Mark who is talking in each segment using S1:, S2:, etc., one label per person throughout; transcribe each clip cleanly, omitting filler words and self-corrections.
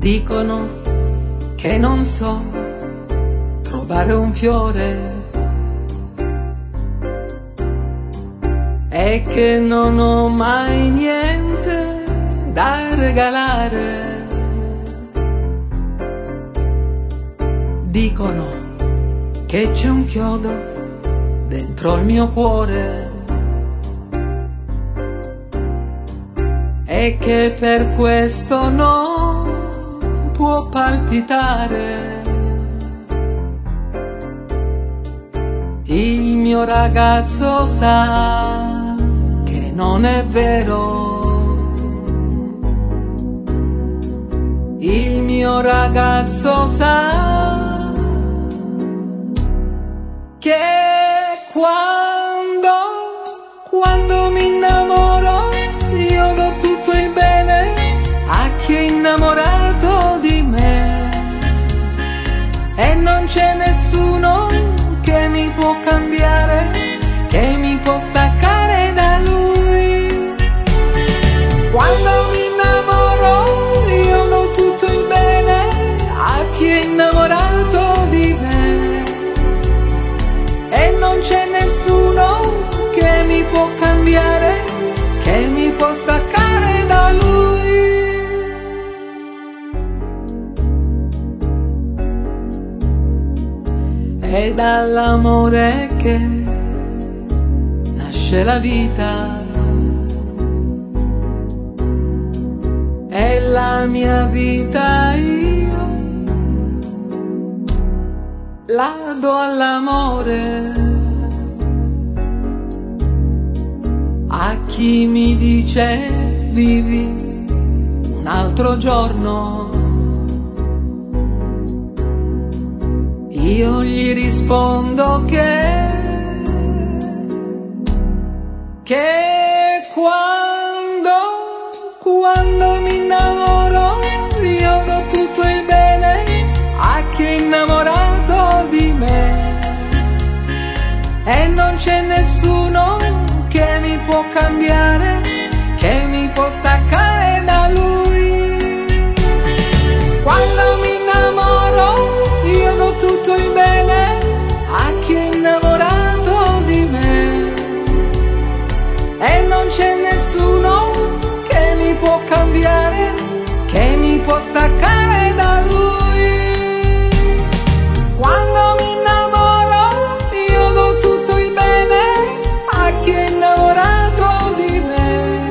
S1: Dicono che non so trovare un fiore e che non ho mai niente da regalare. Dicono che c'è un chiodo dentro il mio cuore e che per questo non può palpitare. Il mio ragazzo sa che non è vero. Il mio ragazzo sa che quando mi innamoro io do tutto il bene a chi è innamorato di me e non c'è nessuno che mi può cambiare, che mi può staccare da lui. Quando mi innamoro io do tutto il bene a chi è innamorato di me e non c'è nessuno che mi può cambiare, che mi può staccare da lui. È dall'amore che nasce la vita, è la mia vita, io la do all'amore. A chi mi dice vivi un altro giorno, io gli rispondo che quando mi innamoro io do tutto il bene a chi è innamorato di me e non c'è nessuno che mi può cambiare, che mi può staccare da lui. Quando mi innamoro io do tutto il bene a chi è innamorato di me e non c'è nessuno che mi può cambiare, che mi può staccare da lui. Quando mi innamoro io do tutto il bene a chi è innamorato di me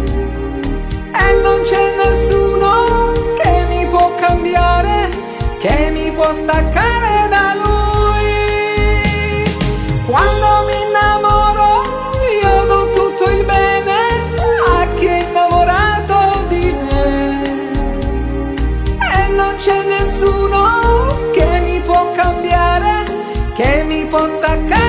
S1: e non c'è nessuno che mi può cambiare, che mi può staccare da lui. Quando mi innamoro io do tutto il bene a chi è innamorato di me e non c'è nessuno che mi può cambiare, che mi può staccare